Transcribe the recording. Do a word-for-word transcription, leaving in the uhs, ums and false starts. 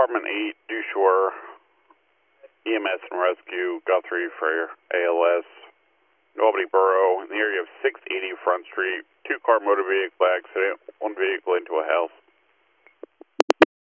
Department eight, Due E M S and Rescue, Guthrie for A L S, Albany Borough, in the area of six eighty Front Street, two-car motor vehicle accident, one vehicle into a house.